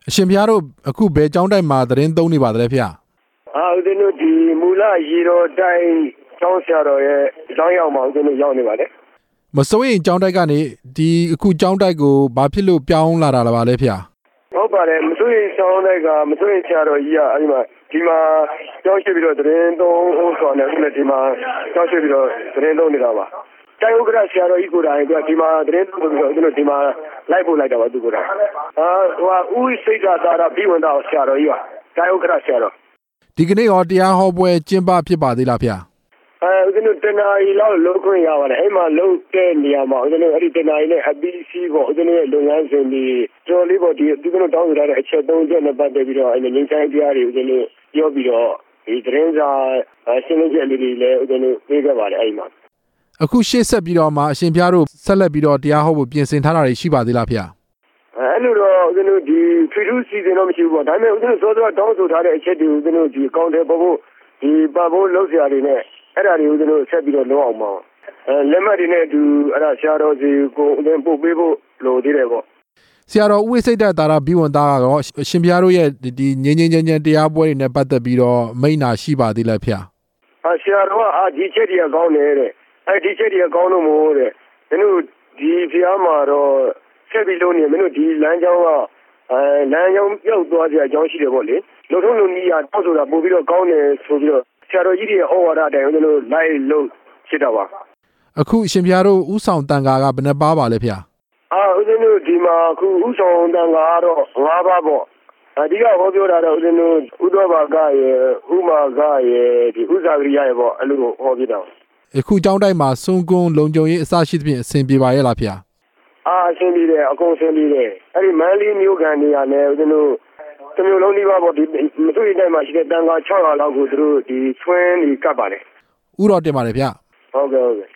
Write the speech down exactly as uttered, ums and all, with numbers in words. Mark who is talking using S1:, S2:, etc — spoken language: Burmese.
S1: အရှင်ဘုရားတို့အခုဘယ်ကျောင်းတိုက်မှာသတင်းသုံးနေပါသလဲဖေ
S2: ။အာဦးဇင်းတို့ဒီမူလရေတော်တိုင်းကျောင်းဆရာတော်ရဲ့ကျောင်းရောက်မှာဦးဇင်းတို့ရောက်နေပါတယ်
S1: ။မစိုးရင်ကျောင်းတိုက်ကနေဒီအခုကျောင်းတိုက်ကိုဘာဖြစ်လို့ပြောင်းလာတာပါလဲဖေ
S2: ။ဟုတ်ပါတယ်မစိုးရင်ကျောင်းတိုက်ကမစိုးရင်ဆရာတော်ကြီးကအဲဒီမှာဒီမှာကျောင်းရှိပြီးတော့သတင်းသုံးဟောဆောင်နေတယ်ဒီမှာကျောင်းရှိပြီးတော့သတင်းသုံးနေတာပါ။တိုင်းဥက္ကဋ္ဌဆရာတော်ကြီးကိုယ်တိုင်ကဒီမှာသတင်းသုံးပြီးတော့ဦးဇင်းတို့ဒီမှာလိုက်ပို့လိုက်တာပါသူကိုယ်တိုင်။အာဟိုကဦးစိတ်ကသာရဘိဝန္တဆရာတော်ကြီးပါတိုင်းဥက္ကဋ္ဌဆရာတော်
S1: ဒီကနေ့ရောတရားဟောပွဲကျင်းပဖြစ်ပါသေးလားဖေ
S2: ။အဲဦးဇင်းတို့တနာရီလောက်လုံးခွင့်ရပါတယ်အဲ့မှာလုံးတဲ့နေရာမှာဦးဇင်းတို့အဲ့ဒီတနာရီနဲ့အပီးစီးပေါ့ဦးဇင်းတို့ရဲ့လုပ်ငန်းစဉ်ဒီကျော်လေးပေါ့ဒီဦးဇင်းတို့တောင်းဆိုထားတဲ့အချက်သုံးချက်နဲ့ပတ်သက်ပြီးတော့အဲ့ဒီငင်းဆိုင်တရားတွေဦးဇင်းတို့ပြောပြီးတော့ဒီသတင်းစာရှင်းလင်းချက်လေးတွေလည်းဦးဇင်းတို့ပြေးခဲ့ပါတယ်အဲ့ဒီမှာ
S1: အခုရှေ့ဆက်ပြီးတော့မှအရှင်ဘုရားတို့ဆက်လက်ပြီးတော့တရားဟောဖို့ပြင်ဆင်ထားတာတွေရှိပါသေးလားဖေ
S2: ။အဲ့လိုတော့ဦးဇင်းတို့ဒီထွေထူးစီစဉ်တော့မရှိဘူးပေါ့ဒါပေမဲ့ဦးဇင်းတို့စောစောတောင်းဆိုထားတဲ့အချက်တွေဦးဇင်းတို့ဒီအကောင့်ထဲပေါ်ဖို့ဒီပတ်ဖို့လုပ်စရာတွေနဲ့အဲ့ဒါတွေဦးဇင်းတို့ဆက်ပြီးတော့လုပ်အောင်ပါအဲလက်မှတ်တွေနဲ့အတူအဲ့ဒါဆရာတော်စီကိုဦးဇင်းပို့ပေးဖို့လိုသေးတယ်ပေါ့
S1: ဆရာတော်ဦးဝိစိတ်တသာရဘိဝန္တကတော့အရှင်ဘုရားတို့ရဲ့ဒီငင်းငင်းချင်းချင်းတရားပွဲတွေနဲ့ပတ်သက်ပြီးတော့မိန့်တာရှိပါသေးလားဖေ
S2: ။အာဆရာတော်ကအာဒီချက်တွေကကောင်းတယ်တဲ့အဲ့ဒီချက်တွေကကောင်းလို့မို့တဲ့မင်းတို့ဒီဖျားမှာတော့ဆက်ပြီးလို့နေမင်းတို့ဒီလမ်းကြောင်းကအဲလမ်းကြောင်းပြောက်သွားကြအကြောင်းရှိတယ်ပေါ့လေလုံထုံးလုံနည်းရတောက်ဆိုတာပို့ပြီးတော့ကောင်းတယ်ဆိုပြီးတော့ဆရာတော်ကြီးတွေဩဝါဒအတိုင်းဦးဇင်းတို့လိုက်လို့ဖြစ်တာပါ
S1: အခုအရှင်ဘုရားတို့ဥဆောင်တန်ဃာကဘယ်နှပါပါလဲဖေ
S2: ။အာဦးဇင်းတို့ဒီမှာအခုဥဆောင်တန်ဃာကတော့၅ပါးပေါ့အဓိကဟောပြောတာတော့ဦးဇင်းတို့ဥဒောဘာကရဲ့ဥမာကရဲ့ဒီဥဇာဂရိယရဲ့ပေါ့အဲ့လိုဟောပြတာ
S1: အခုကျောင်းတိုက်မှာစွန့်ကွန်းလုံခြုံရေးအစရှိသဖြင့်အဆင်ပြေပါရဲ့လားဖေ
S2: ။အာအဆင်ပြေတယ်အကုန်အဆင်ပြေတယ်အဲ့ဒီမန်းလေးမျိုးကန်နေရနဲ့ဦးဇင်းတို့တမျိုးလုံးဒီပါပေါ့ဒီမစိုးရင်တိုင်းမှာရှိတဲ့တန်ခါ၆ရာလောက်ကိုသူတို့ဒီဆွင်းနေကပ်ပါတယ်
S1: ဥတော်တင်ပါတယ်ဗျ
S2: ဟုတ်ကဲ့ဟုတ်ကဲ့